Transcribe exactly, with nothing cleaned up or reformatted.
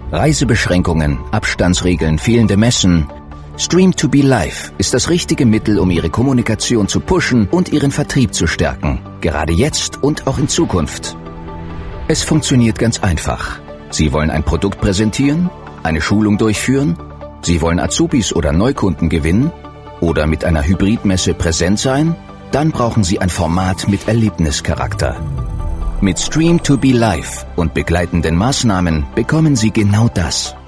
Reisebeschränkungen, Abstandsregeln, fehlende Messen. Stream to be Live ist das richtige Mittel, um Ihre Kommunikation zu pushen und Ihren Vertrieb zu stärken. Gerade jetzt und auch in Zukunft. Es funktioniert ganz einfach. Sie wollen ein Produkt präsentieren, eine Schulung durchführen, Sie wollen Azubis oder Neukunden gewinnen oder mit einer Hybridmesse präsent sein? Dann brauchen Sie ein Format mit Erlebnischarakter. Mit Stream to be Live und begleitenden Maßnahmen bekommen Sie genau das.